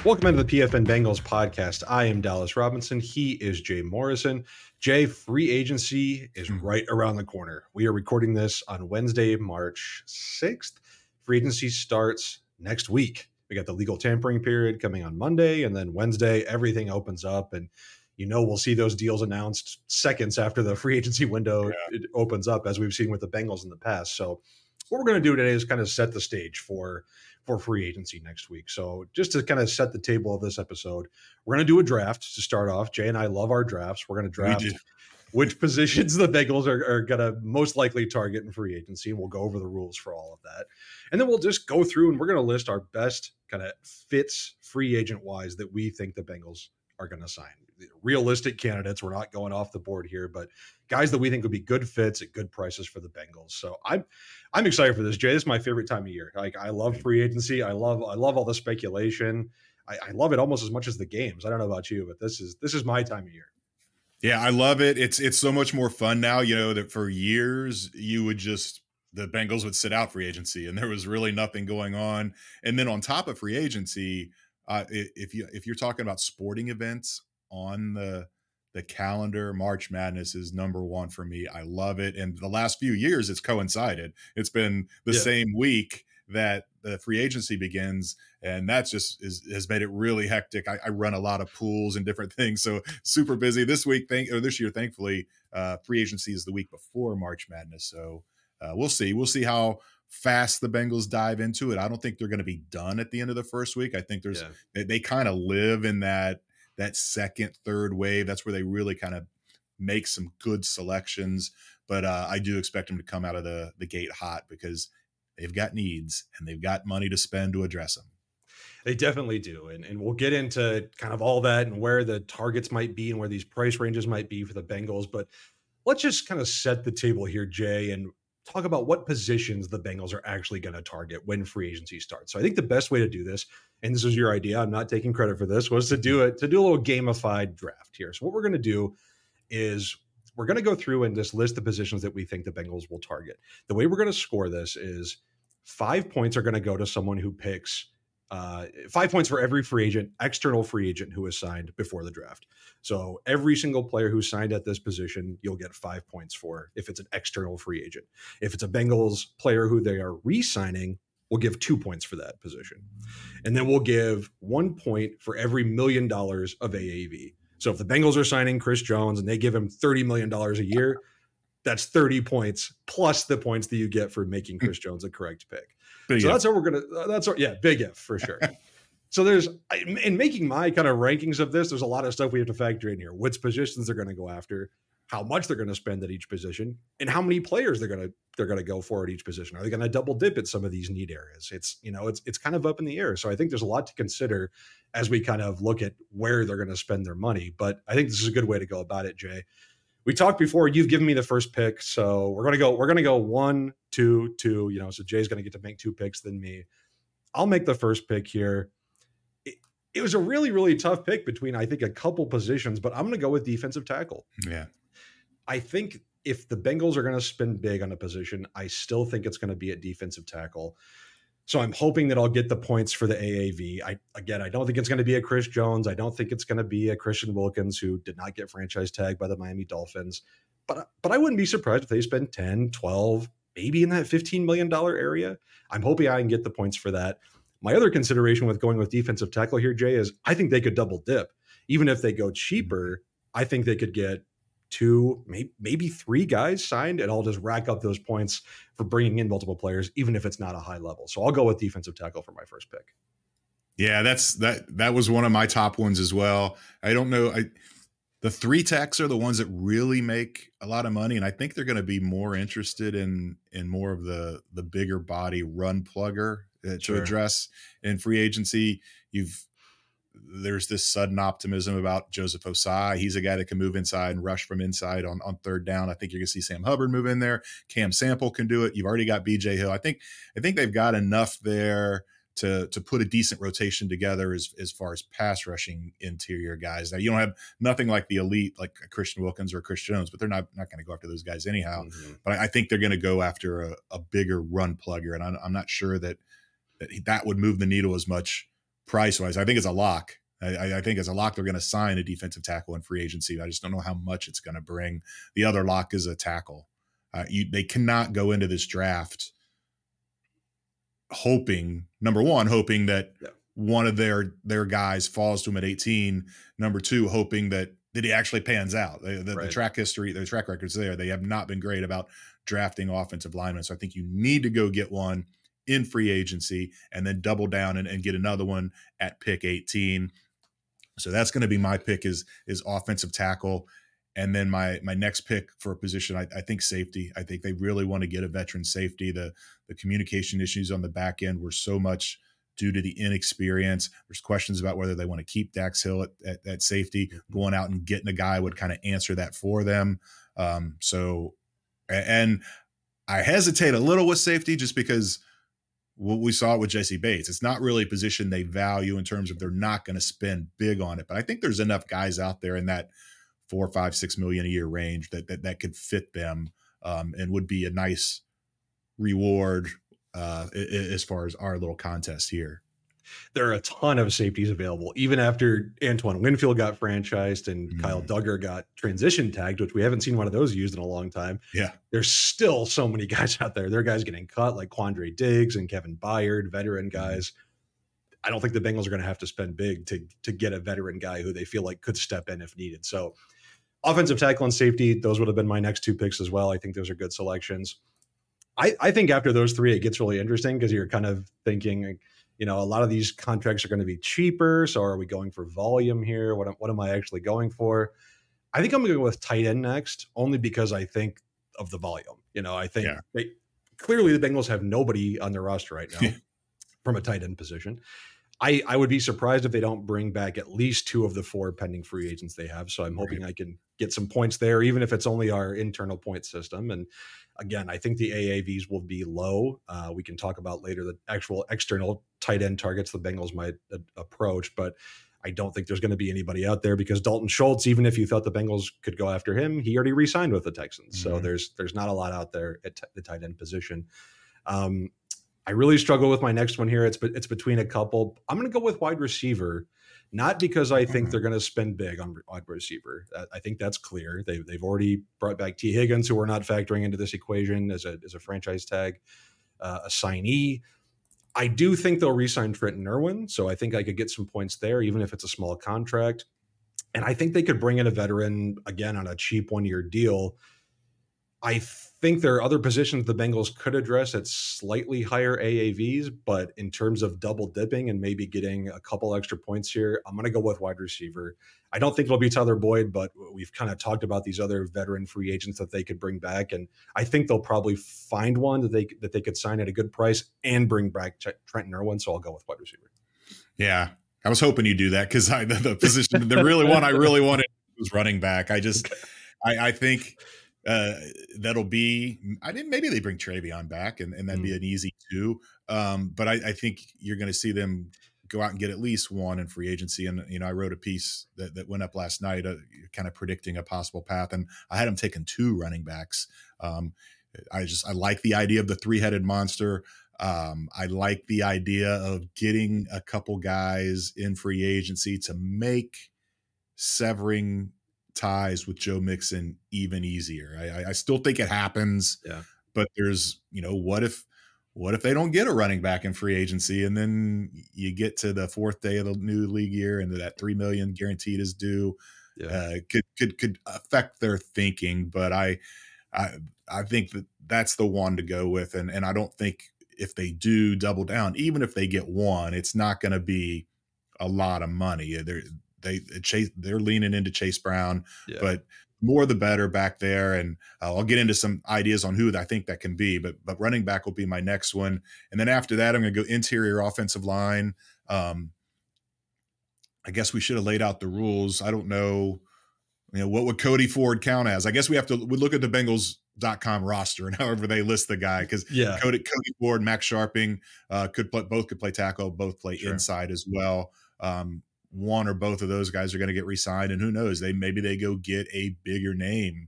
Welcome into the PFN Bengals podcast. I am Dallas Robinson. He is Jay Morrison. Jay, free agency is right around the corner. We are recording this on Wednesday, March 6th. Free agency starts next week. We got the legal tampering period coming on Monday, and then Wednesday, everything opens up. And we'll see those deals announced seconds after the free agency window it opens up, as we've seen with the Bengals in the past. So what we're going to do today is kind of set the stage for free agency next week. So just to kind of set the table of this episode, we're going to do a draft to start off. Jay and I love our drafts. We're going to draft which positions the Bengals are going to most likely target in free agency, and we'll go over the rules for all of that. And then we'll just go through and we're going to list our best kind of fits free agent wise that we think the Bengals are going to sign. Realistic candidates. We're not going off the board here, but guys that we think would be good fits at good prices for the Bengals. So I'm excited for this, Jay. This is my favorite time of year. Like, I love free agency. I love all the speculation. I love it almost as much as the games. I don't know about you, but this is my time of year. Yeah, I love it. It's so much more fun now. That for years the Bengals would sit out free agency and there was really nothing going on. And then on top of free agency, if you're talking about sporting events on the calendar, March Madness is number one for me. I love it. And the last few years it's coincided. It's been the same week that the free agency begins, and that just has made it really hectic. I run a lot of pools and different things, so super busy this year. Thankfully, free agency is the week before March Madness, so we'll see how fast the Bengals dive into it. I don't think they're going to be done at the end of the first week. I think they kind of live in that second, third wave. That's where they really kind of make some good selections. But I do expect them to come out of the gate hot because they've got needs and they've got money to spend to address them. They definitely do. And we'll get into kind of all that and where the targets might be and where these price ranges might be for the Bengals. But let's just kind of set the table here, Jay, and talk about what positions the Bengals are actually going to target when free agency starts. So I think the best way to do this, and this is your idea, I'm not taking credit for this, was to do a little gamified draft here. So what we're going to do is we're going to go through and just list the positions that we think the Bengals will target. The way we're going to score this is 5 points are going to go to someone who picks 5 points for every external free agent who is signed before the draft. So every single player who's signed at this position, you'll get 5 points for if it's an external free agent. If it's a Bengals player who they are re-signing, we'll give 2 points for that position. And then we'll give 1 point for every $1 million of AAV. So if the Bengals are signing Chris Jones and they give him $30 million a year, that's 30 points plus the points that you get for making Chris Jones a correct pick. Big That's how we're going to, big if for sure. So in making my kind of rankings of this, there's a lot of stuff we have to factor in here. Which positions they're going to go after, how much they're going to spend at each position, and how many players they're going to go for at each position. Are they going to double dip at some of these need areas? It's kind of up in the air. So I think there's a lot to consider as we kind of look at where they're going to spend their money. But I think this is a good way to go about it, Jay. We talked before. You've given me the first pick, so we're gonna go 1, 2, 2. So Jay's gonna get to make 2 picks than me. I'll make the first pick here. It was a really, really tough pick between, I think, a couple positions, but I'm gonna go with defensive tackle. Yeah, I think if the Bengals are gonna spend big on a position, I still think it's gonna be at defensive tackle. So I'm hoping that I'll get the points for the AAV. I don't think it's going to be a Chris Jones. I don't think it's going to be a Christian Wilkins, who did not get franchise tagged by the Miami Dolphins. But I wouldn't be surprised if they spend 10, 12, maybe in that $15 million area. I'm hoping I can get the points for that. My other consideration with going with defensive tackle here, Jay, is I think they could double dip. Even if they go cheaper, I think they could get 2, maybe 3 guys signed, and I'll just rack up those points for bringing in multiple players, even if it's not a high level. So I'll go with defensive tackle for my first pick. Yeah, that was one of my top ones as well. I don't know. The 3 techs are the ones that really make a lot of money, and I think they're going to be more interested in more of the bigger body run plugger to address in free agency. There's this sudden optimism about Joseph Osai. He's a guy that can move inside and rush from inside on third down. I think you're going to see Sam Hubbard move in there. Cam Sample can do it. You've already got BJ Hill. I think they've got enough there to put a decent rotation together as far as pass rushing interior guys. Now, you don't have nothing like the elite, like a Christian Wilkins or a Chris Jones, but they're not going to go after those guys anyhow. Mm-hmm. But I think they're going to go after a bigger run plugger, and I'm not sure that would move the needle as much price wise. I think it's a lock. I think as a lock, they're going to sign a defensive tackle in free agency. I just don't know how much it's going to bring. The other lock is a tackle. They cannot go into this draft hoping, number one, hoping that one of their guys falls to him at 18. Number two, hoping that he actually pans out. The track history, the track record's there. They have not been great about drafting offensive linemen. So I think you need to go get one in free agency and then double down and get another one at pick 18. So that's going to be my pick is offensive tackle. And then my next pick for a position, I think safety. I think they really want to get a veteran safety. The communication issues on the back end were so much due to the inexperience. There's questions about whether they want to keep Dax Hill at safety. Going out and getting a guy would kind of answer that for them. And I hesitate a little with safety just because what we saw with Jesse Bates. It's not really a position they value in terms of they're not going to spend big on it. But I think there's enough guys out there in that 4, 5, 6 million a year range that could fit them and would be a nice reward as far as our little contest here. There are a ton of safeties available, even after Antoine Winfield got franchised and Kyle Duggar got transition tagged, which we haven't seen one of those used in a long time. Yeah. There's still so many guys out there. There are guys getting cut like Quandre Diggs and Kevin Byard, veteran guys. I don't think the Bengals are going to have to spend big to get a veteran guy who they feel like could step in if needed. So offensive tackle and safety, those would have been my next two picks as well. I think those are good selections. I think after those three, it gets really interesting because you're kind of thinking, a lot of these contracts are going to be cheaper. So are we going for volume here? What am I actually going for? I think I'm going to go with tight end next, only because I think of the volume. I think clearly the Bengals have nobody on their roster right now from a tight end position. I would be surprised if they don't bring back at least 2 of the 4 pending free agents they have. So I'm hoping I can get some points there, even if it's only our internal point system. And again, I think the AAVs will be low. We can talk about later the actual external tight end targets the Bengals might approach, but I don't think there's going to be anybody out there because Dalton Schultz, even if you thought the Bengals could go after him, he already re-signed with the Texans. So there's not a lot out there at the tight end position. I really struggle with my next one here. It's between a couple. I'm going to go with wide receiver, not because I think they're going to spend big on wide receiver. I think that's clear. They've already brought back T. Higgins, who we're not factoring into this equation as a franchise tag assignee. I do think they'll re-sign Trenton Irwin, so I think I could get some points there, even if it's a small contract. And I think they could bring in a veteran again on a cheap 1-year deal. I think there are other positions the Bengals could address at slightly higher AAVs, but in terms of double dipping and maybe getting a couple extra points here, I'm going to go with wide receiver. I don't think it'll be Tyler Boyd, but we've kind of talked about these other veteran free agents that they could bring back, and I think they'll probably find one that they could sign at a good price and bring back Trenton Irwin. So I'll go with wide receiver. Yeah, I was hoping you'd do that because the position, the really one I really wanted was running back. I think. That'll be. Maybe they bring Travion back, and that'd be an easy 2. But I think you're going to see them go out and get at least one in free agency. And I wrote a piece that went up last night, kind of predicting a possible path, and I had them taking 2 running backs. I like the idea of the 3-headed monster. I like the idea of getting a couple guys in free agency to make severing ties with Joe Mixon even easier. I still think it happens, but there's, what if they don't get a running back in free agency and then you get to the 4th day of the new league year and that $3 million guaranteed is due, could affect their thinking. But I think that's the one to go with. And I don't think if they do double down, even if they get one, it's not going to be a lot of money. They're leaning into Chase Brown, but more the better back there. And I'll get into some ideas on who I think that can be, but running back will be my next one. And then after that, I'm going to go interior offensive line. I guess we should have laid out the rules. I don't know, what would Cody Ford count as? I guess we look at the Bengals.com roster and however they list the guy. Cause Cody Ford, Max Sharping could play tackle, both play inside as well. One or both of those guys are going to get re-signed, and who knows, maybe they go get a bigger name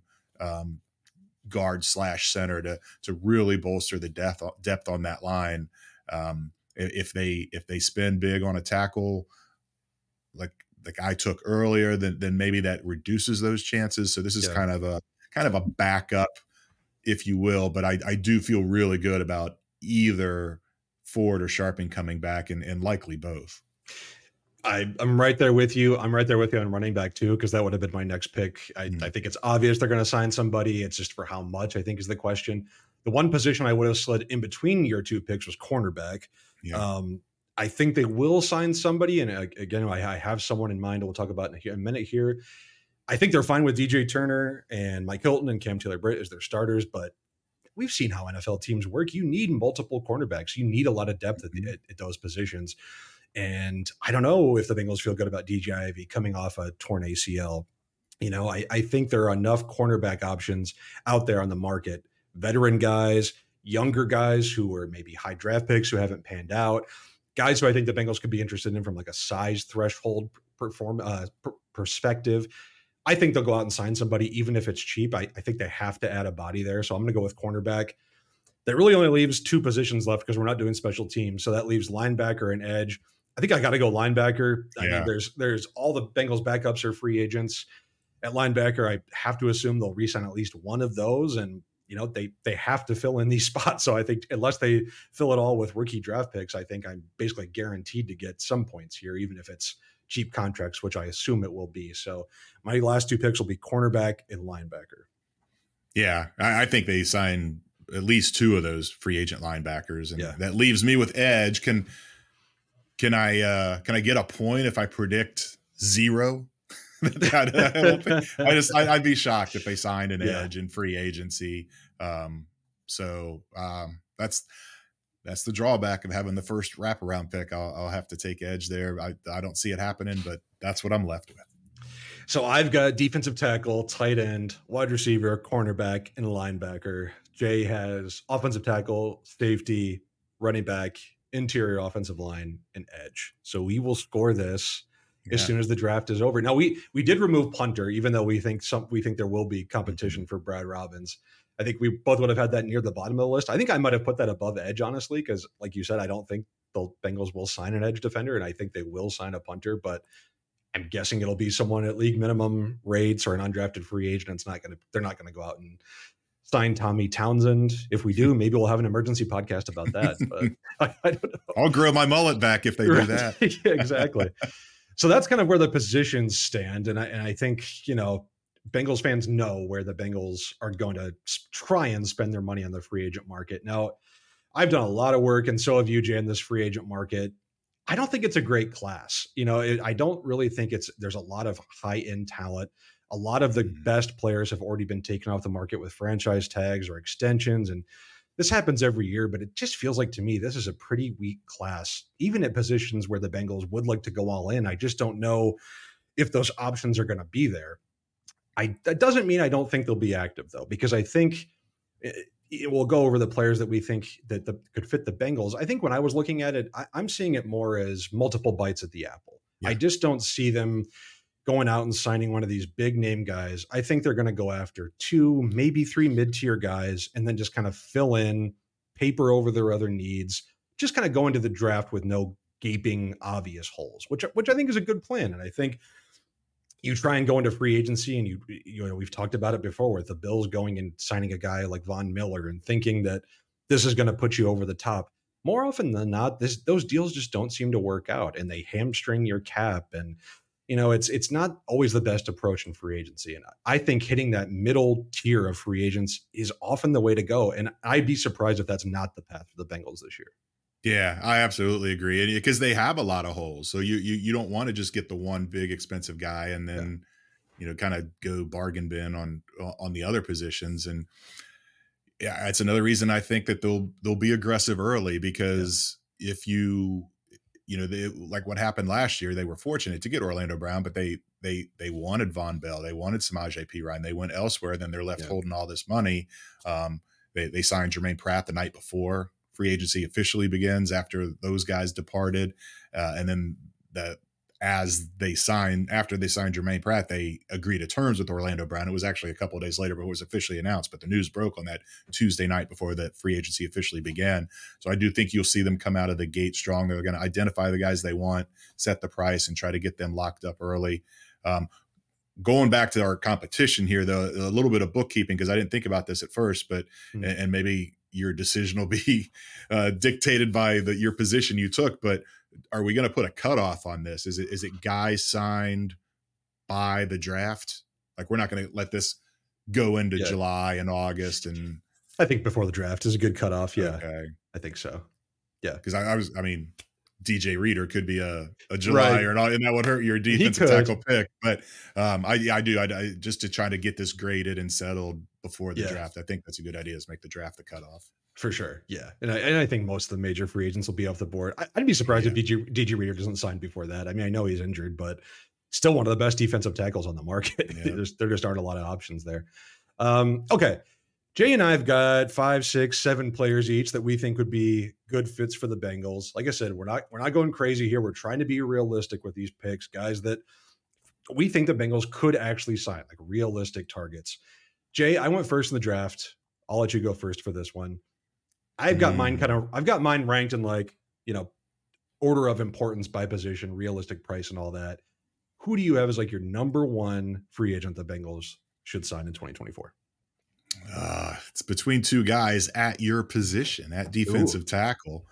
guard / center to really bolster the depth on that line. If they spend big on a tackle like I took earlier, then maybe that reduces those chances. So this is Yeah. kind of a backup, if you will. But I do feel really good about either Ford or Sharping coming back, and likely both. I'm right there with you. I'm right there with you on running back too, because that would have been my next pick. I Mm, think it's obvious they're going to sign somebody. It's just for how much, I think, is the question. The one position I would have slid in between your two picks was cornerback. yeah. Um, I think they will sign somebody, and again, I have someone in mind. We'll talk about in a minute here. I think they're fine with DJ Turner and Mike Hilton and Cam Taylor Britt as their starters, but we've seen how NFL teams work. You need multiple cornerbacks. You need a lot of depth Mhm. at those positions. And I don't know if the Bengals feel good about DJ Ivy coming off a torn ACL. I think there are enough cornerback options out there on the market. Veteran guys, younger guys who are maybe high draft picks who haven't panned out, guys who I think the Bengals could be interested in from like a size threshold perspective. I think they'll go out and sign somebody, even if it's cheap. I think they have to add a body there. So I'm going to go with cornerback. That really only leaves two positions left because we're not doing special teams. So that leaves linebacker and edge. I think I got to go linebacker. I mean, Yeah. there's all the Bengals backups are free agents. At linebacker, I have to assume they'll re-sign at least one of those, and they have to fill in these spots. So I think unless they fill it all with rookie draft picks, I think I'm basically guaranteed to get some points here, even if it's cheap contracts, which I assume it will be. So my last two picks will be cornerback and linebacker. Yeah, I think they signed at least two of those free agent linebackers, and Yeah. that leaves me with edge. Can I get a point if I predict zero? I'd be shocked if they signed an Yeah. edge in free agency. That's the drawback of having the first wraparound pick. I'll have to take edge there. I don't see it happening, but that's what I'm left with. So I've got defensive tackle, tight end, wide receiver, cornerback, and linebacker. Jay has offensive tackle, safety, running back, interior offensive line, and edge. So we will score this as Yeah. soon as the draft is over. Now we did remove punter, even though we think there will be Mhm. competition for Brad Robbins. I think we both would have had that near the bottom of the list. I think I might have put that above edge, honestly, because like you said, I don't think the Bengals will sign an edge defender, and I think they will sign a punter, but I'm guessing it'll be someone at league minimum rates or an undrafted free agent. They're not gonna go out and sign Tommy Townsend. If we do, maybe we'll have an emergency podcast about that. But I don't know. I'll grow my mullet back if they do Right. that. Yeah, exactly. So that's kind of where the positions stand. And I think, Bengals fans know where the Bengals are going to try and spend their money on the free agent market. Now, I've done a lot of work, and so have you, Jay, in this free agent market. I don't think it's a great class. I don't really think there's a lot of high end talent. A lot of the Mhm. best players have already been taken off the market with franchise tags or extensions. And this happens every year, but it just feels like to me this is a pretty weak class, even at positions where the Bengals would like to go all in. I just don't know if those options are going to be there. That doesn't mean I don't think they'll be active though, because I think we'll go over the players that we think that could fit the Bengals. I think when I was looking at it, I'm seeing it more as multiple bites at the apple. I Yeah. just don't see them going out and signing one of these big name guys. I think they're going to go after two, maybe three mid tier guys, and then just kind of fill in, paper over their other needs, just kind of go into the draft with no gaping obvious holes, which I think is a good plan. And I think you try and go into free agency, and we've talked about it before with the Bills going and signing a guy like Von Miller and thinking that this is going to put you over the top. More often than not, those deals just don't seem to work out, and they hamstring your cap. And it's not always the best approach in free agency. And I think hitting that middle tier of free agents is often the way to go. And I'd be surprised if that's not the path for the Bengals this year. Yeah, I absolutely agree, and because they have a lot of holes, so you don't want to just get the one big expensive guy and Yeah, then kind of go bargain bin on the other positions. And yeah, it's another reason I think that they'll be aggressive early, yeah, because if they, like what happened last year, they were fortunate to get Orlando Brown, but they wanted Von Bell, they wanted Samaje Perine, they went elsewhere, then they're left yeah, holding all this money. They signed Jermaine Pratt the night before free agency officially begins, after those guys departed, and then the after they signed Jermaine Pratt, they agreed to terms with Orlando Brown. It was actually a couple of days later before it was officially announced, but the news broke on that Tuesday night before the free agency officially began. So I do think you'll see them come out of the gate strong. They're going to identify the guys they want, set the price, and try to get them locked up early. Going back to our competition here, though, a little bit of bookkeeping, because I didn't think about this at first, but and maybe your decision will be dictated by your position you took. But are we going to put a cutoff on this? Is it guys signed by the draft? Like, we're not going to let this go into Yeah. July and August. And I think before the draft is a good cutoff. Yeah, okay, I think so. Yeah, because I mean, DJ Reader could be a July right. or not, and that would hurt your He defensive could. tackle pick. But I just to try to get this graded and settled before the Yeah, draft. I think that's a good idea, is make the draft the cutoff. for sure. Yeah, and I think most of the major free agents will be off the board. I'd be surprised if Yeah. DG Reader doesn't sign before that. I mean, I know he's injured, but still one of the best defensive tackles on the market. Yeah. there just aren't a lot of options there. Okay. Jay and I have got 5, 6, 7 players each that we think would be good fits for the Bengals. Like I said, we're not going crazy here. We're trying to be realistic with these picks, guys that we think the Bengals could actually sign, like realistic targets. Jay, I went first in the draft. I'll let you go first for this one. I've got mine ranked in like, order of importance by position, realistic price and all that. Who do you have as like your number one free agent the Bengals should sign in 2024? It's between two guys at your position at defensive Ooh, tackle.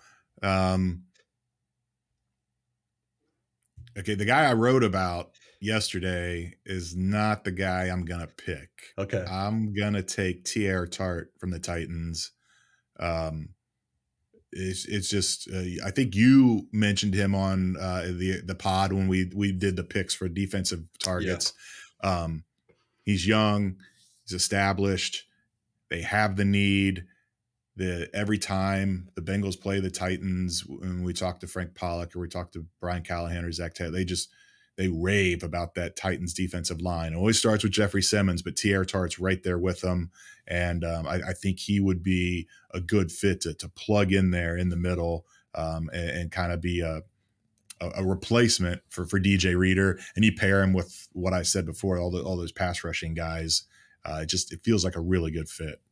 Okay, the guy I wrote about yesterday is not the guy I'm gonna pick. okay. I'm gonna take T.R. Tart from the Titans. Um, it's just I think you mentioned him on the pod when we did the picks for defensive Yeah. targets. He's young, he's established. They have the need. Every time the Bengals play the Titans, when we talk to Frank Pollock or we talk to Brian Callahan or Zach Taylor, they rave about that Titans defensive line. It always starts with Jeffrey Simmons, but T.R. Tart's right there with them. And I think he would be a good fit to plug in there in the middle and kind of be a replacement for DJ Reader. And you pair him with what I said before, all those pass rushing guys. It feels like a really good fit.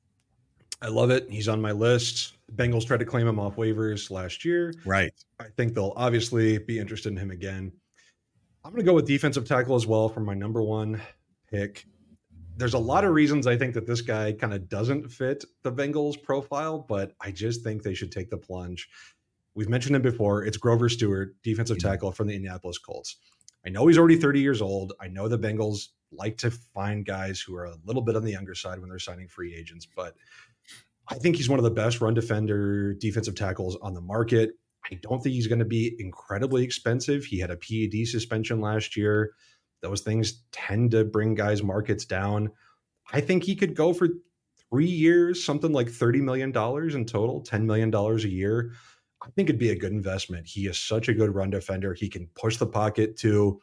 I love it. He's on my list. Bengals tried to claim him off waivers last year. Right. I think they'll obviously be interested in him again. I'm going to go with defensive tackle as well for my number one pick. There's a lot of reasons I think that this guy kind of doesn't fit the Bengals profile, but I just think they should take the plunge. We've mentioned him before. It's Grover Stewart, defensive tackle from the Indianapolis Colts. I know he's already 30 years old. I know the Bengals like to find guys who are a little bit on the younger side when they're signing free agents, but I think he's one of the best run defender defensive tackles on the market. I don't think he's going to be incredibly expensive. He had a PED suspension last year. Those things tend to bring guys' markets down. I think he could go for 3 years, something like $30 million in total, $10 million a year. I think it'd be a good investment. He is such a good run defender. He can push the pocket too.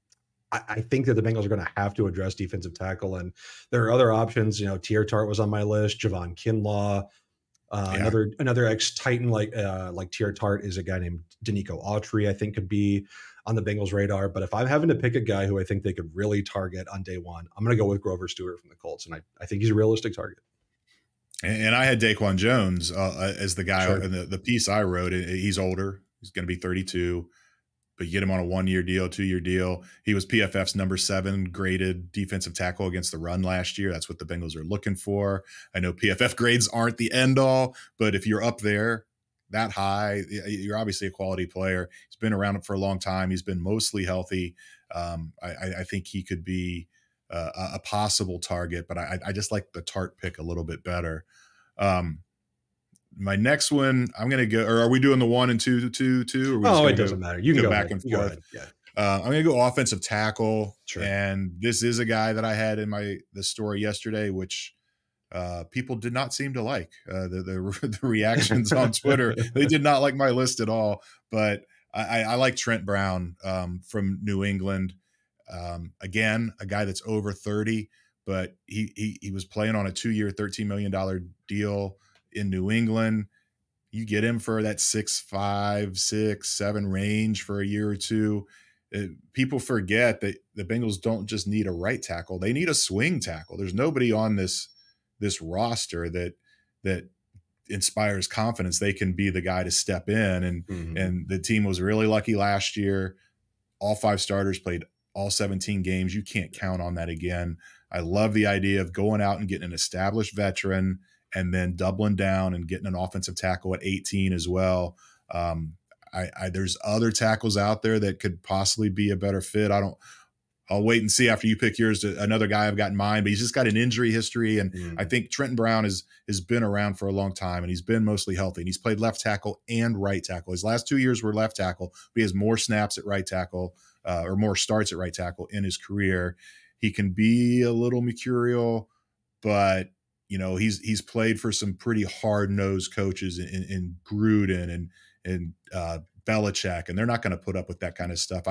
I think that the Bengals are going to have to address defensive tackle, and there are other options. T.R. Tart was on my list. Javon Kinlaw, Yeah. another ex Titan like T.R. Tart is a guy named Danico Autry. I think could be on the Bengals radar. But if I'm having to pick a guy who I think they could really target on day one, I'm going to go with Grover Stewart from the Colts, and I think he's a realistic target. And I had Daquan Jones as the guy Sure. in the piece I wrote. He's older. He's going to be 32. But you get him on a 1-year deal, 2-year deal. He was PFF's number 7 graded defensive tackle against the run last year. That's what the Bengals are looking for. I know PFF grades aren't the end all, but if you're up there that high, you're obviously a quality player. He's been around for a long time. He's been mostly healthy. I think he could be a possible target, but I just like the Tart pick a little bit better. My next one, I'm going to go, or are we doing the 1 and 2, Or Oh, it doesn't matter. You can go back ahead. and You go forth? ahead. Yeah. I'm going to go offensive tackle. Sure. And this is a guy that I had in the story yesterday, which people did not seem to like. The reactions on Twitter, they did not like my list at all. But I like Trent Brown from New England. Again, a guy that's over 30, but he was playing on a 2-year, $13 million deal in New England. You get him for that 6'5", 6'7" range for a year or two. people forget that the Bengals don't just need a right tackle; they need a swing tackle. There's nobody on this roster that inspires confidence they can be the guy to step in. Mhm. And the team was really lucky last year. All 5 starters played all 17 games. You can't count on that again. I love the idea of going out and getting an established veteran and then doubling down and getting an offensive tackle at 18 as well. There's other tackles out there that could possibly be a better fit. I'll wait and see after you pick yours. Another guy I've got in mind, but he's just got an injury history, and I Mhm. think Trenton Brown has been around for a long time, and he's been mostly healthy, and he's played left tackle and right tackle. His last 2 years were left tackle, but he has more snaps at right tackle or more starts at right tackle in his career. He can be a little mercurial, but he's played for some pretty hard nosed coaches in Gruden and Belichick, and they're not going to put up with that kind of stuff.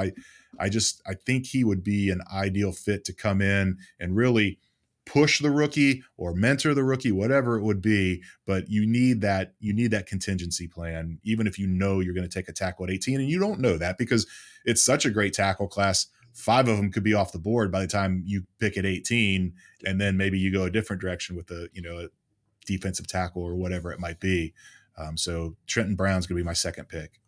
I think he would be an ideal fit to come in and really push the rookie or mentor the rookie, whatever it would be. But you need that contingency plan, even if you're going to take a tackle at 18, and you don't know that because it's such a great tackle class. 5 of them could be off the board by the time you pick at 18, and then maybe you go a different direction with a defensive tackle or whatever it might be. So Trenton Brown's going to be my second pick.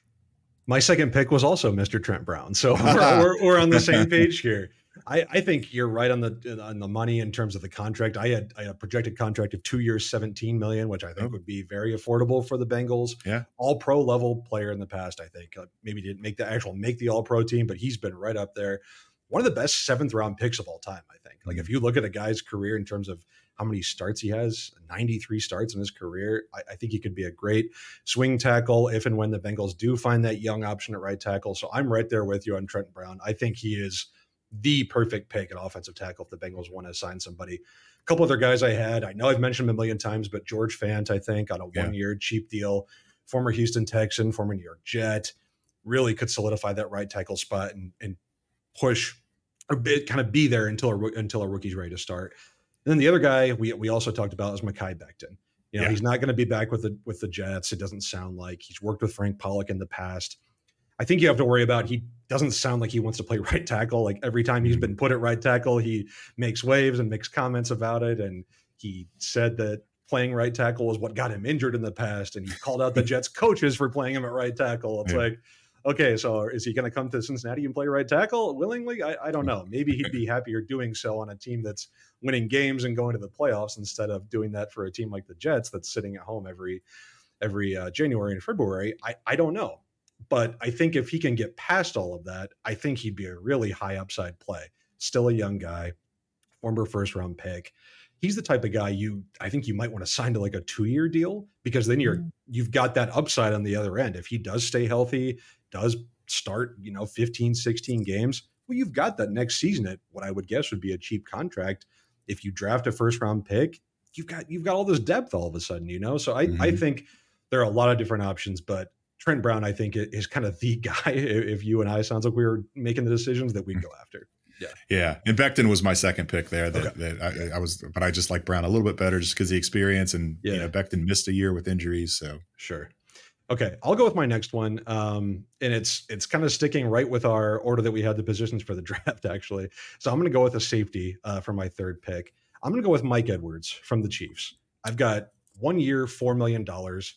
My second pick was also Mr. Trent Brown, so we're on the same page here. I think you're right on the money in terms of the contract. I had a projected contract of 2 years, 17 million, which I think Oh, would be very affordable for the Bengals. yeah. All pro level player in the past, I think. Maybe didn't make the all pro team, but he's been right up there. One of the best seventh round picks of all time, I think. Like Mm, if you look at a guy's career in terms of how many starts he has, 93 starts in his career. I think he could be a great swing tackle if and when the Bengals do find that young option at right tackle. So I'm right there with you on Trent Brown. I think he is the perfect pick at offensive tackle if the Bengals want to sign somebody. A couple other guys I know I've mentioned him a million times, but George Fant, I think, on a yeah. 1 year cheap deal, former Houston Texan, former New York Jet, really could solidify that right tackle spot and push or kind of be there until a rookie's ready to start. And then the other guy we also talked about is Mekhi Becton. Yeah. He's not going to be back with the Jets. It doesn't sound like he's worked with Frank Pollock in the past. I think you have to worry about he doesn't sound like he wants to play right tackle. Like every time he's Mhm. been put at right tackle, he makes waves and makes comments about it. And he said that playing right tackle was what got him injured in the past. And he called out the Jets coaches for playing him at right tackle. It's Yeah. like, okay, so is he going to come to Cincinnati and play right tackle willingly? I don't know. Maybe he'd be happier doing so on a team that's winning games and going to the playoffs instead of doing that for a team like the Jets that's sitting at home every January and February. I don't know. But I think if he can get past all of that, I think he'd be a really high upside play. Still a young guy, former first round pick. He's the type of guy I think you might want to sign to like a 2 year deal because then you've got that upside on the other end. If he does stay healthy, does start, 15, 16 games, well, you've got that next season at what I would guess would be a cheap contract. If you draft a first round pick, you've got all this depth all of a sudden. So I Mhm. think there are a lot of different options, but Trent Brown, I think, is kind of the guy. If you and I sounds like we were making the decisions that we'd go after. Yeah. Yeah, and Becton was my second pick there. Okay. That Yeah. I was, but I just like Brown a little bit better just because the experience, and Yeah. Becton missed a year with injuries. So Sure. Okay, I'll go with my next one, and it's kind of sticking right with our order that we had the positions for the draft, actually. So I'm going to go with a safety for my third pick. I'm going to go with Mike Edwards from the Chiefs. I've got 1 year, $4 million.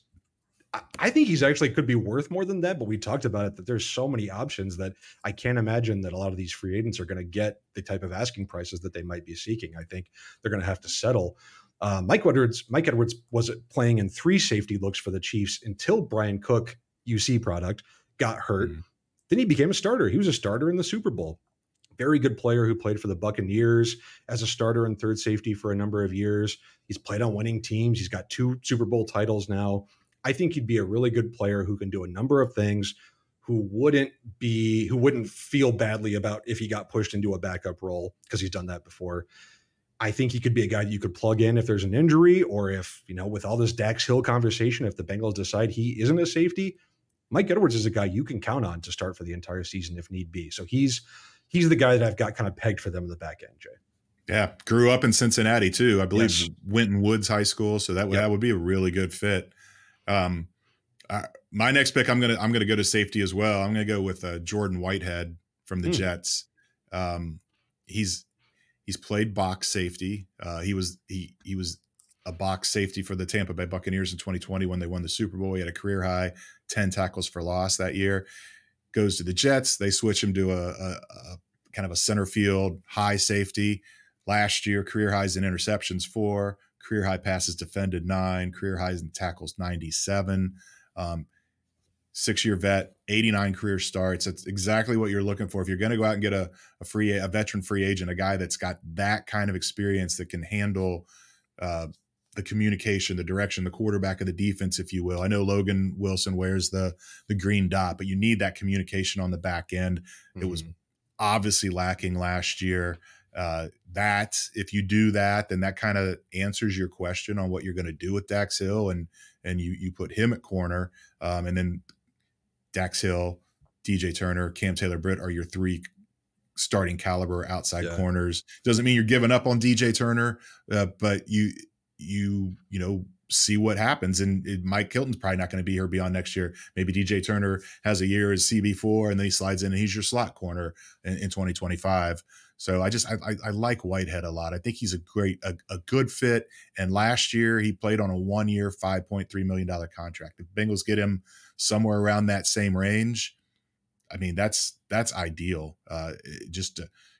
I think he's actually could be worth more than that, but we talked about it that there's so many options that I can't imagine that a lot of these free agents are going to get the type of asking prices that they might be seeking. I think they're going to have to settle. Mike Edwards was playing in 3 safety looks for the Chiefs until Brian Cook, UC product, got hurt. mm, Then he became a starter. He was a starter in the Super Bowl. Very good player who played for the Buccaneers as a starter and third safety for a number of years. He's played on winning teams. He's got 2 Super Bowl titles now. I think he'd be a really good player who can do a number of things, who wouldn't feel badly about if he got pushed into a backup role because he's done that before. I think he could be a guy that you could plug in if there's an injury or if, with all this Dax Hill conversation, if the Bengals decide he isn't a safety, Mike Edwards is a guy you can count on to start for the entire season if need be. So he's the guy that I've got kind of pegged for them in the back end, Jay. yeah, grew up in Cincinnati too. I believe Yes. Winton Woods High School, so that Yep. would be a really good fit. Um, my next pick, I'm gonna go to safety as well. I'm gonna go with Jordan Whitehead from the Hmm. Jets. Um, he's he's played box safety. He was a box safety for the Tampa Bay Buccaneers in 2020 when they won the Super Bowl. He had a career high 10 tackles for loss that year. Goes to the Jets. They switch him to a kind of a center field high safety. Last year, career highs in interceptions 4, career high passes defended 9, career highs in tackles 97. Um, 6-year vet, 89 career starts. That's exactly what you're looking for. If you're going to go out and get a veteran free agent, a guy that's got that kind of experience that can handle uh, the communication, the direction, the quarterback of the defense, if you will. I know Logan Wilson wears the green dot, but you need that communication on the back end. It was Hmm. obviously lacking last year. That if you do that, then that kind of answers your question on what you're going to do with Dax Hill, and you put him at corner, and then Dax Hill, DJ Turner, Cam Taylor Britt are your 3 starting caliber outside Yeah. corners. Doesn't mean you're giving up on DJ Turner, but you know see what happens. And Mike Hilton's probably not going to be here beyond next year. Maybe DJ Turner has a year as CB4 and then he slides in and he's your slot corner in 2025. So I like Whitehead a lot. I think he's a good fit. And last year he played on a 1-year, $5.3 million contract. If Bengals get him somewhere around that same range, I mean that's ideal. Just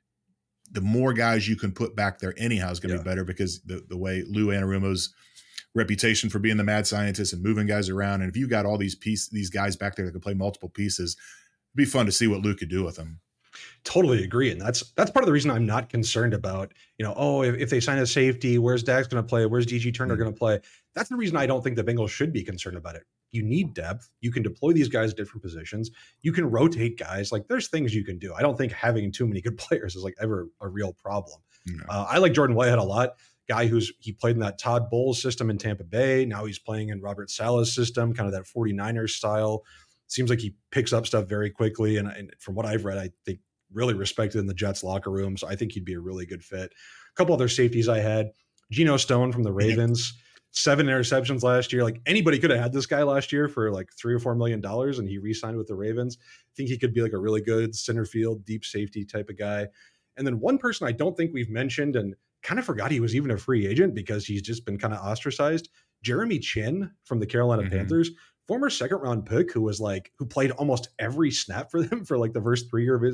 the more guys you can put back there anyhow is going to Yeah. be better, because the way Lou Anarumo's reputation for being the mad scientist and moving guys around, and if you got all these guys back there that can play multiple pieces, it'd be fun to see what Lou could do with them. Totally agree. And that's part of the reason I'm not concerned about, oh, if they sign a safety, where's Dax going to play? Where's DG Turner Mm, going to play? That's the reason I don't think the Bengals should be concerned about it. You need depth. You can deploy these guys at different positions. You can rotate guys. Like there's things you can do. I don't think having too many good players is like ever a real problem. no. I like Jordan Whitehead a lot. Guy he played in that Todd Bowles system in Tampa Bay. Now he's playing in Robert Saleh's system, kind of that 49ers style. Seems like he picks up stuff very quickly. And from what I've read, I think really respected in the Jets locker room. So I think he'd be a really good fit. A couple other safeties I had. Geno Stone from the Yeah. Ravens, 7 interceptions last year. Like anybody could have had this guy last year for like $3 or $4 million, and he re-signed with the Ravens. I think he could be like a really good center field, deep safety type of guy. And then one person I don't think we've mentioned and kind of forgot he was even a free agent because he's just been kind of ostracized. Jeremy Chin from the Carolina Mm-hmm. Panthers, former second round pick who played almost every snap for them for like the first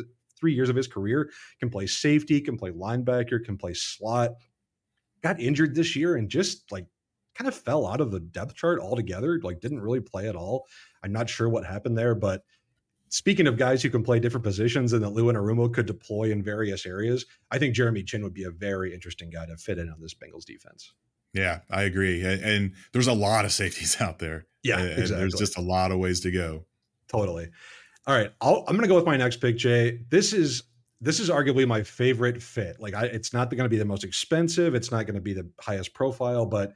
3 years of his career, can play safety, can play linebacker, can play slot. Got injured this year and just like kind of fell out of the depth chart altogether, like didn't really play at all. I'm not sure what happened there, but speaking of guys who can play different positions and that Lou Anarumo could deploy in various areas, I think Jeremy Chin would be a very interesting guy to fit in on this Bengals defense. Yeah, I agree. And there's a lot of safeties out there, Yeah, and there's exactly. just a lot of ways to go. Totally. All right, I'm going to go with my next pick, Jay. This is arguably my favorite fit. Like, it's not going to be the most expensive. It's not going to be the highest profile, but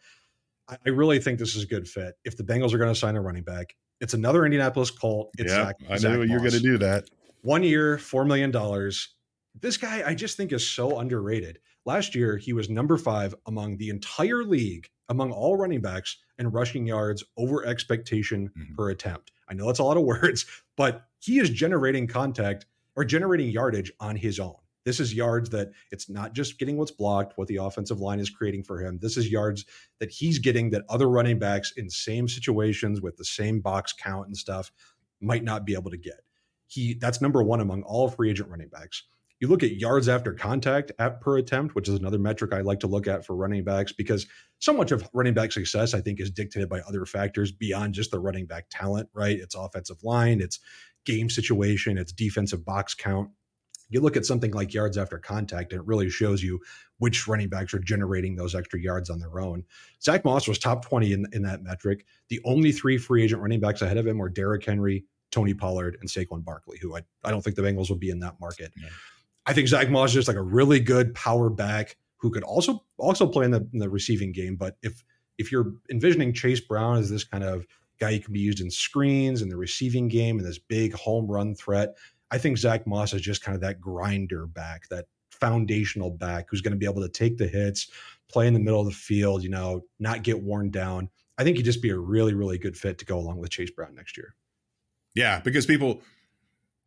I really think this is a good fit. If the Bengals are going to sign a running back, it's another Indianapolis Colt. It's Yep, I Zach knew you're going to Moss. do that. 1 year, $4 million. This guy, I just think, is so underrated. Last year, he was number 5 among the entire league, among all running backs, and rushing yards over expectation Mhm. per attempt. I know that's a lot of words, but he is generating contact or generating yardage on his own. This is yards that it's not just getting what's blocked, what the offensive line is creating for him. This is yards that he's getting that other running backs in same situations with the same box count and stuff might not be able to get. That's number 1 among all free agent running backs. You look at yards after contact per attempt, which is another metric I like to look at for running backs, because so much of running back success, I think, is dictated by other factors beyond just the running back talent, right? It's offensive line, it's game situation, it's defensive box count. You look at something like yards after contact, and it really shows you which running backs are generating those extra yards on their own. Zach Moss was top 20 in that metric. The only 3 free agent running backs ahead of him were Derrick Henry, Tony Pollard, and Saquon Barkley, who I don't think the Bengals would be in that market. Yeah. I think Zach Moss is just like a really good power back who could also play in the receiving game. But if you're envisioning Chase Brown as this kind of guy who can be used in screens in the receiving game and this big home run threat, I think Zach Moss is just kind of that grinder back, that foundational back who's going to be able to take the hits, play in the middle of the field, not get worn down. I think he'd just be a really, really good fit to go along with Chase Brown next year. Yeah, because people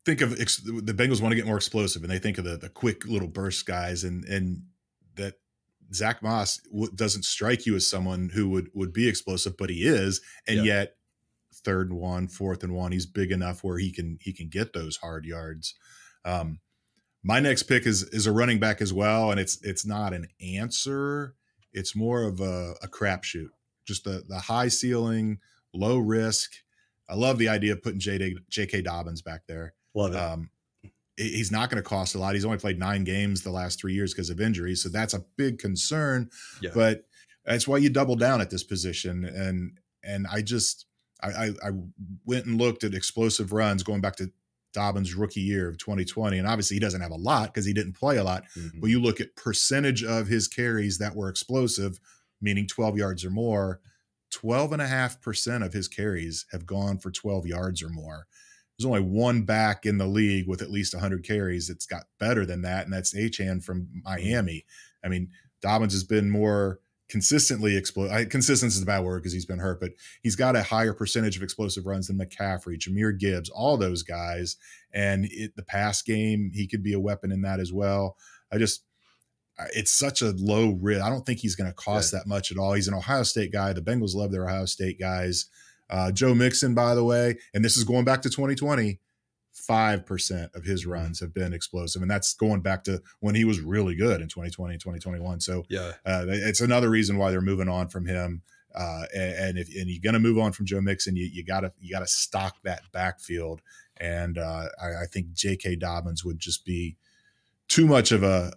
think of the Bengals want to get more explosive, and they think of the quick little burst guys, and that Zach Moss doesn't strike you as someone who would be explosive, but he is, and Yeah. yet 3rd and 1, 4th and 1, he's big enough where he can get those hard yards. Um, my next pick is a running back as well, and it's not an answer. It's more of a crapshoot. Just the high ceiling, low risk. I love the idea of putting J.K. Dobbins back there. Love it. Um, he's not going to cost a lot. He's only played 9 games the last 3 years because of injuries, so that's a big concern. Yeah. But that's why you double down at this position. And I went and looked at explosive runs going back to Dobbins' rookie year of 2020, and obviously he doesn't have a lot because he didn't play a lot. Mm-hmm. But you look at percentage of his carries that were explosive, meaning 12 yards or more. 12.5% of his carries have gone for 12 yards or more. There's only one back in the league with at least 100 carries that's got better than that, and that's Achane from Miami. I mean, Dobbins has been more consistently explosive. Consistency is a bad word because he's been hurt, but he's got a higher percentage of explosive runs than McCaffrey, Jahmyr Gibbs, all those guys. And the pass game, he could be a weapon in that as well. It's such a low risk. I don't think he's going to cost that much at all. He's an Ohio State guy. The Bengals love their Ohio State guys. Joe Mixon, by the way, and this is going back to 2020, 5% of his runs have been explosive. And that's going back to when he was really good in 2020 and 2021. So it's another reason why they're moving on from him. And you're going to move on from Joe Mixon, you gotta stock that backfield. And I think J.K. Dobbins would just be too much of a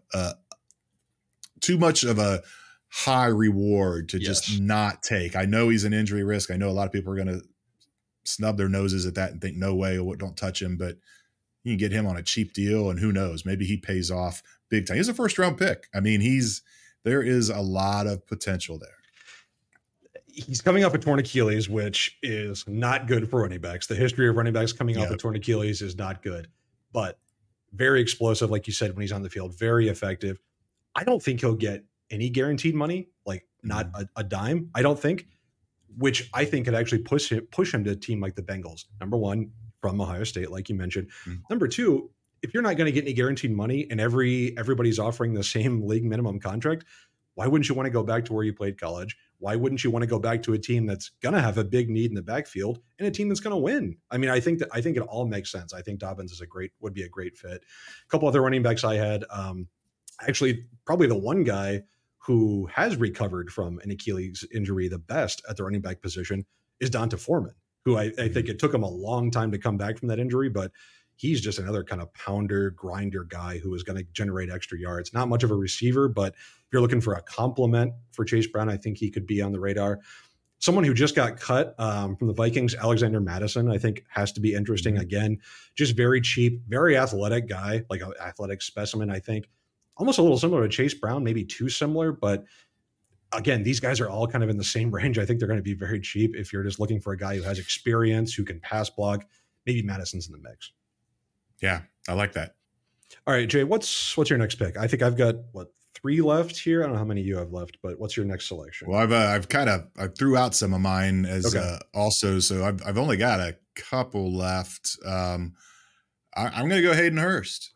high reward to just not take. I know he's an injury risk. I know a lot of people are going to snub their noses at that and think, no way, don't touch him. But you can get him on a cheap deal, and who knows, maybe he pays off big time. He's a 1st-round pick. I mean, there is a lot of potential there. He's coming off a torn Achilles, which is not good for running backs. The history of running backs coming off a torn Achilles is not good, but very explosive, like you said, when he's on the field, very effective. I don't think he'll get any guaranteed money, like not a dime, I don't think, which I think could actually push him to a team like the Bengals. Number one, from Ohio State, like you mentioned. Number two, if you're not going to get any guaranteed money and everybody's offering the same league minimum contract, why wouldn't you want to go back to where you played college? Why wouldn't you want to go back to a team that's going to have a big need in the backfield and a team that's going to win? I mean, I think it all makes sense. I think Dobbins would be a great fit. A couple other running backs I had, actually probably the one guy who has recovered from an Achilles injury the best at the running back position is D'Onta Foreman, who I think it took him a long time to come back from that injury, but he's just another kind of pounder, grinder guy who is going to generate extra yards. Not much of a receiver, but if you're looking for a complement for Chase Brown, I think he could be on the radar. Someone who just got cut from the Vikings, Alexander Mattison, I think has to be interesting. Again, just very cheap, very athletic guy, like an athletic specimen, I think. Almost a little similar to Chase Brown, maybe too similar, but again, these guys are all kind of in the same range. I think they're going to be very cheap if you're just looking for a guy who has experience, who can pass block. Maybe Madison's in the mix. Yeah, I like that. All right, Jay, what's your next pick? I think I've got 3 left here. I don't know how many you have left, but what's your next selection? Well, I threw out some of mine as also, so I've only got a couple left. I'm going to go Hayden Hurst.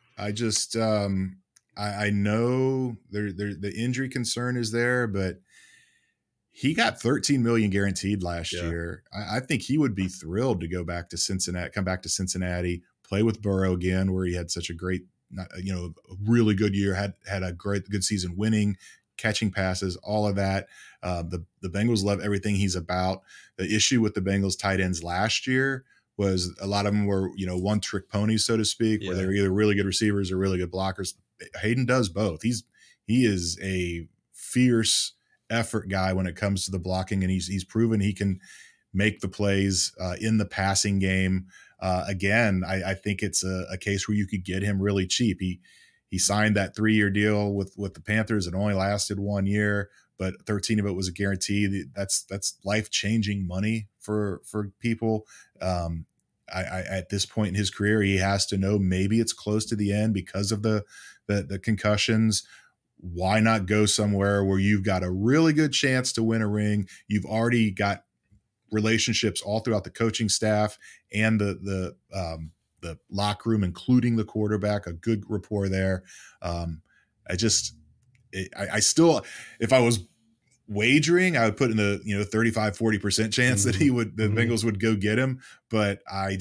I know the injury concern is there, but he got $13 million guaranteed last year. I think he would be thrilled to go back to Cincinnati, come back to Cincinnati, play with Burrow again, where he had such a great, really good year, had a good season, winning, catching passes, all of that. The Bengals love everything he's about. The issue with the Bengals tight ends last year was a lot of them were, one trick ponies, so to speak, where they're either really good receivers or really good blockers. Hayden does both. He is a fierce effort guy when it comes to the blocking, and he's proven he can make the plays in the passing game. Again, I think it's a case where you could get him really cheap. He signed that 3-year deal with the Panthers. It only lasted 1 year, but 13 of it was a guarantee. That's life-changing money for people. At this point in his career, he has to know maybe it's close to the end because of the concussions. Why not go somewhere where you've got a really good chance to win a ring? You've already got relationships all throughout the coaching staff and the the locker room, including the quarterback, a good rapport there. Um, I just, I still, if I was wagering, I would put in the 35-40% chance that Mhm. the Mhm. Bengals would go get him. But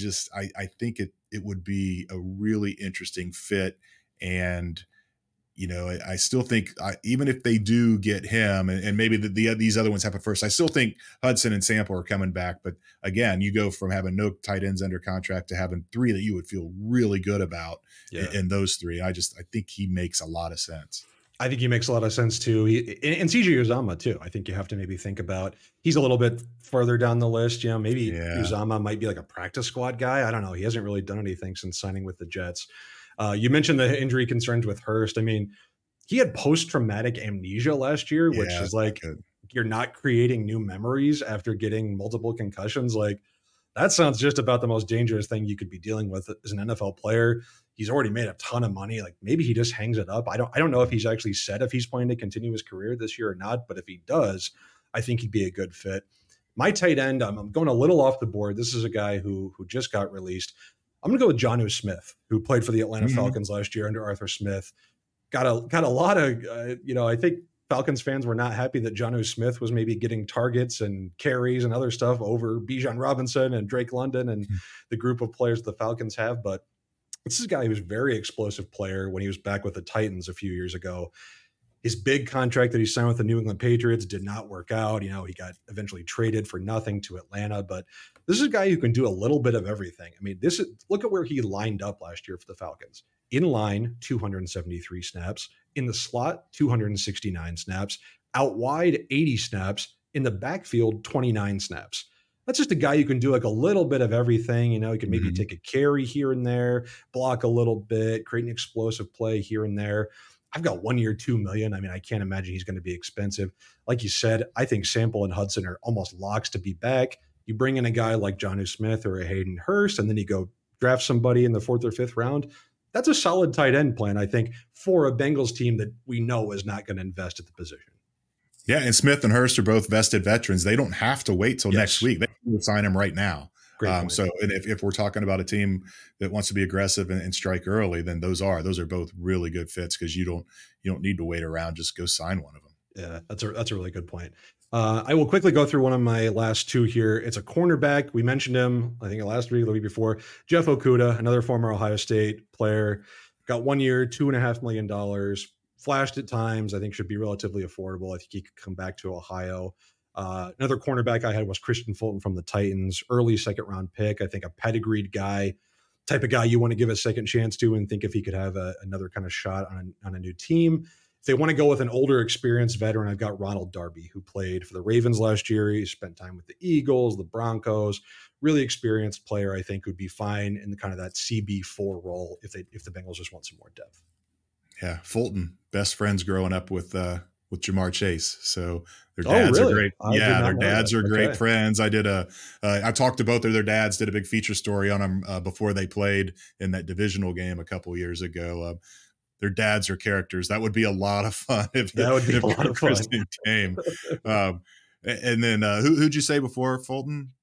I think it would be a really interesting fit. And I still think even if they do get him, and maybe these other ones happen first, I still think Hudson and Sample are coming back. But again, you go from having no tight ends under contract to having three that you would feel really good about Yeah. in those three. I think he makes a lot of sense. I think he makes a lot of sense too. And CJ Uzama too. I think you have to maybe think about he's a little bit further down the list. Maybe Yeah, Uzama might be like a practice squad guy. I don't know. He hasn't really done anything since signing with the Jets. You mentioned the injury concerns with Hurst. I mean, he had post traumatic amnesia last year, which yeah, is it's not like good. you're not creating new memories after getting multiple concussions. Like that sounds just about the most dangerous thing you could be dealing with as an NFL player. He's already made a ton of money. Like maybe he just hangs it up. I don't know if he's actually said if he's planning to continue his career this year or not, but if he does, I think he'd be a good fit. My tight end, I'm going a little off the board. This is a guy who just got released. I'm going to go with Jonnu Smith, who played for the Atlanta Mhm. Falcons last year under Arthur Smith. Got a lot of I think Falcons fans were not happy that Jonnu Smith was maybe getting targets and carries and other stuff over Bijan Robinson and Drake London and the group of players the Falcons have. But this is a guy who was a very explosive player when he was back with the Titans a few years ago. His big contract that he signed with the New England Patriots did not work out. He got eventually traded for nothing to Atlanta, but this is a guy who can do a little bit of everything. I mean, look at where he lined up last year for the Falcons. In line, 273 snaps. In the slot, 269 snaps. Out wide, 80 snaps. In the backfield, 29 snaps. That's just a guy who can do like a little bit of everything. He can maybe Mhm. take a carry here and there, block a little bit, create an explosive play here and there. I've got 1 year, 2 million. I mean, I can't imagine he's going to be expensive. Like you said, I think Sample and Hudson are almost locks to be back. You bring in a guy like Jonnu Smith or a Hayden Hurst, and then you go draft somebody in the fourth or fifth round. That's a solid tight end plan, I think, for a Bengals team that we know is not going to invest at the position. Yeah, and Smith and Hurst are both vested veterans. They don't have to wait till next Yes, week. They can sign him right now. great point. And if we're talking about a team that wants to be aggressive and strike early, then those are both really good fits because you don't need to wait around. Just go sign one of them. Yeah, that's a really good point. I will quickly go through one of my last two here. It's a cornerback. We mentioned him, I think last week, the week before. Jeff Okuda, another former Ohio State player, got 1 year, $2.5 million. Flashed at times. I think should be relatively affordable. I think he could come back to Ohio. Another cornerback I had was Christian Fulton from the Titans, early second round pick. I think a pedigreed guy, type of guy you want to give a second chance to, and think if he could have another kind of shot on a new team. If they want to go with an older, experienced veteran, I've got Ronald Darby, who played for the Ravens last year. He spent time with the Eagles, the Broncos. Really experienced player, I think, would be fine in the kind of that CB4 role if the Bengals just want some more depth. Yeah, Fulton, best friends growing up with Jamar Chase. So their Oh, dads are really? great. I did Yeah, not their know that. dads are great Okay. friends. I talked to both of their dads. Did a big feature story on them before they played in that divisional game a couple years ago. Their dads are characters. That would be a lot of fun if That would be if a lot Kirk of fun. Christian came. Um, and then who'd you say before Fulton?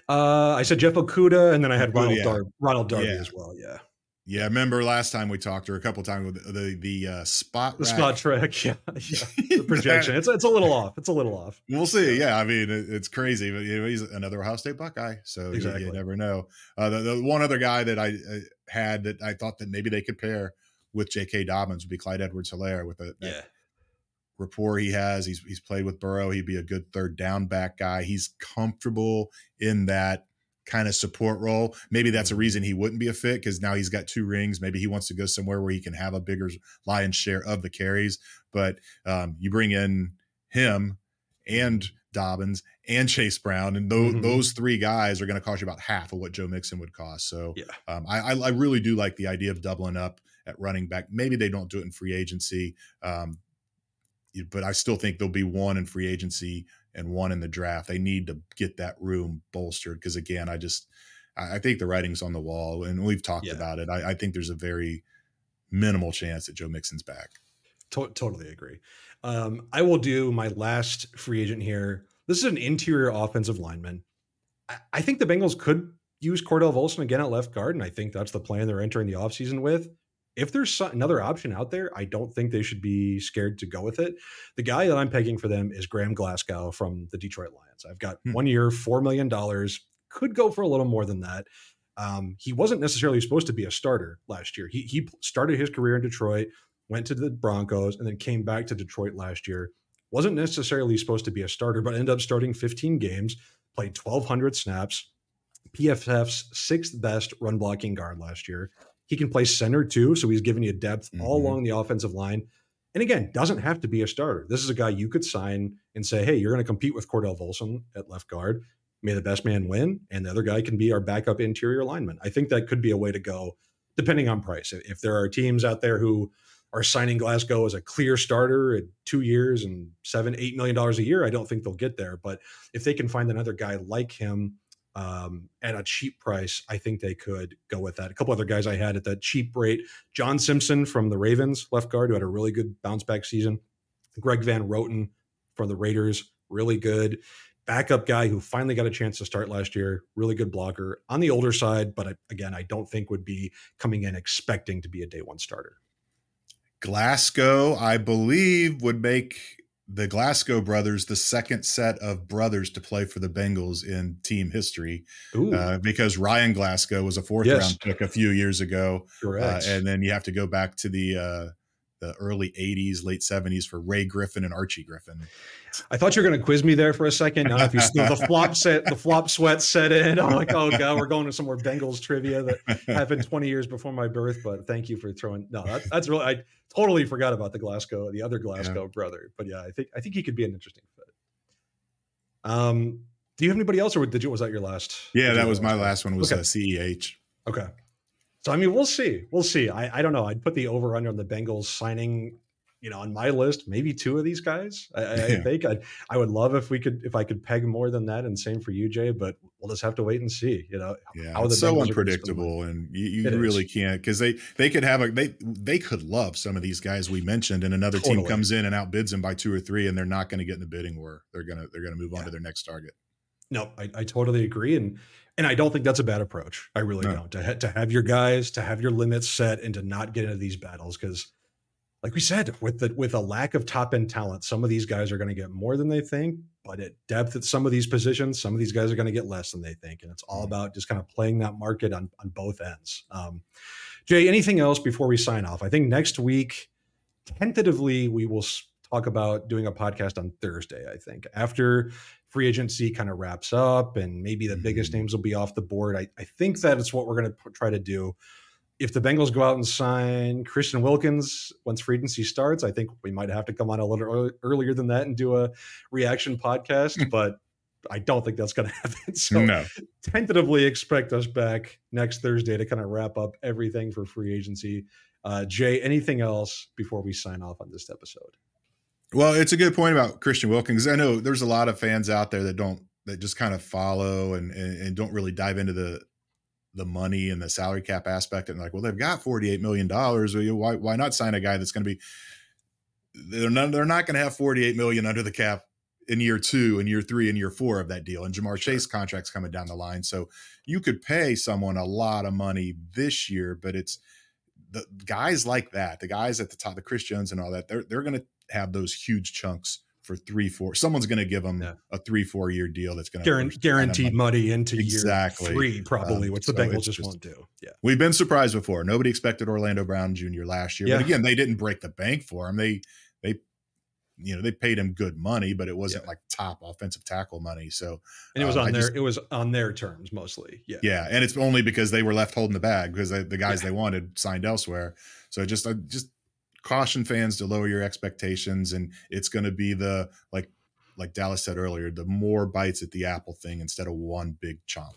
I said Jeff Okuda, and then I had Good, yeah, Ronald Darby yeah. as well. Yeah. Yeah, I remember last time we talked, or a couple times with spot The spot rack. track. Yeah. Yeah. The That projection. It's a little off. It's a little off. we'll see. Yeah. Yeah, I mean it's crazy, but he's another Ohio State Buckeye, so you Exactly. never know. The one other guy that I had that I thought that maybe they could pair with J.K. Dobbins would be Clyde Edwards-Helaire with that Yeah. rapport he has. He's played with Burrow. He'd be a good third down back guy. He's comfortable in that kind of support role. Maybe that's a Mhm. reason he wouldn't be a fit because now he's got two rings. Maybe he wants to go somewhere where he can have a bigger lion's share of the carries. But you bring in him and Mhm. Dobbins and Chase Brown, and Mhm. those three guys are going to cost you about half of what Joe Mixon would cost. So Yeah. I really do like the idea of doubling up at running back. Maybe they don't do it in free agency. But I still think there'll be one in free agency and one in the draft. They need to get that room bolstered because again, I think the writing's on the wall, and we've talked Yeah. about it. I think there's a very minimal chance that Joe Mixon's back. Totally agree. I will do my last free agent here. This is an interior offensive lineman. I think the Bengals could use Cordell Volson again at left guard, and I think that's the plan they're entering the offseason with. If there's another option out there, I don't think they should be scared to go with it. The guy that I'm pegging for them is Graham Glasgow from the Detroit Lions. I've got Hmm. 1 year, $4 million, could go for a little more than that. He wasn't necessarily supposed to be a starter last year. He started his career in Detroit, went to the Broncos, and then came back to Detroit last year. Wasn't necessarily supposed to be a starter, but ended up starting 15 games, played 1,200 snaps, PFF's sixth best run blocking guard last year. He can play center too, so he's giving you depth all Mhm. along the offensive line. And again, doesn't have to be a starter. This is a guy you could sign and say, hey, you're going to compete with Cordell Volson at left guard. May the best man win, and the other guy can be our backup interior lineman. I think that could be a way to go, depending on price. If there are teams out there who are signing Glasgow as a clear starter at 2 years and $7-8 million a year, I don't think they'll get there. But if they can find another guy like him at a cheap price, I think they could go with that. A couple other guys I had at that cheap rate: John Simpson from the Ravens, left guard, who had a really good bounce back season. Greg Van Roten from the Raiders, really good backup guy who finally got a chance to start last year. Really good blocker on the older side, but again, I don't think would be coming in expecting to be a day one starter. Glasgow, I believe, would make the Glasgow brothers the second set of brothers to play for the Bengals in team history, Ooh, because Ryan Glasgow was a fourth yes, round pick a few years ago, correct. and then you have to go back to the early '80s, late '70s for Ray Griffin and Archie Griffin. I thought you were going to quiz me there for a second. Now, if you still the flop sweat set in, I'm like, oh god, we're going to some more Bengals trivia that happened 20 years before my birth. But thank you for throwing. No, that's really. I totally forgot about the other Yeah, Glasgow brother. But yeah, I think he could be an interesting fit. Do you have anybody else, or was that your last? yeah, Was that your was my last guy? last one. Was Okay, CEH. okay. So I mean, we'll see. We'll see. I don't know. I'd put the over under on the Bengals signing, on my list, maybe two of these guys. I Yeah, think I would love if I could peg more than that, and same for you, Jay. But we'll just have to wait and see. yeah, How the it's so Bengals are going to spend the money. unpredictable, and It you really is can't, because they could have they could love some of these guys we mentioned, and another team totally. comes in and outbids them by 2 or 3, and they're not going to get in the bidding war. They're gonna move on Yeah. to their next target. No, I totally agree, and I don't think that's a bad approach. I really No, don't. To have your guys, to have your limits set, and to not get into these battles, because like we said, with a lack of top end talent, some of these guys are going to get more than they think. But at depth at some of these positions, some of these guys are going to get less than they think, and it's all mm. about just kind of playing that market on both ends. Jay, anything else before we sign off? I think next week, tentatively, we will talk about doing a podcast on Thursday. I think after free agency kind of wraps up, and maybe the biggest Mhm. names will be off the board. I think that it's what we're going to try to do. If the Bengals go out and sign Christian Wilkins once free agency starts, I think we might have to come on a little earlier than that and do a reaction podcast, but I don't think that's going to happen. So No. tentatively expect us back next Thursday to kind of wrap up everything for free agency. Jay, anything else before we sign off on this episode? Well, it's a good point about Christian Wilkins. I know there's a lot of fans out there that just kind of follow and don't really dive into the money and the salary cap aspect, and like, well, they've got $48 million. Why not sign a guy that's going to be, they're not going to have 48 million under the cap in year 2 and year 3 and year 4 of that deal. And Jamar Sure. Chase contract's coming down the line. So you could pay someone a lot of money this year, but it's the guys like that, the guys at the top, the Chris Jones and all that, they're going to have those huge chunks for 3-4. Someone's going to give them Yeah. a 3-4 year deal that's going to Guaranteed money into year exactly. 3, probably, which the So Bengals it's just just, won't do. Yeah. we've been surprised before. Nobody expected Orlando Brown Jr. last year, but Yeah. again, they didn't break the bank for him. They they paid him good money, but it wasn't Yeah. like top offensive tackle money. So And I just it was on their terms mostly. Yeah. yeah, and it's only because they were left holding the bag because the guys Yeah. they wanted signed elsewhere. So just caution fans to lower your expectations, and it's going to be the like Dallas said earlier, the more bites at the apple thing instead of one big chomp.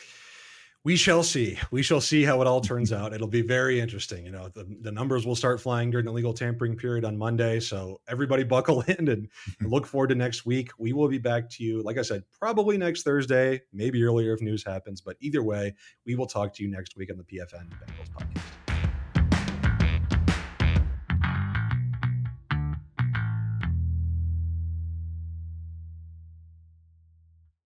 We shall see. We shall see how it all turns out. It'll be very interesting. The numbers will start flying during the legal tampering period on Monday. So everybody buckle in and look forward to next week. We will be back to you, like I said, probably next Thursday, maybe earlier if news happens. But either way, we will talk to you next week on the PFN Bengals podcast.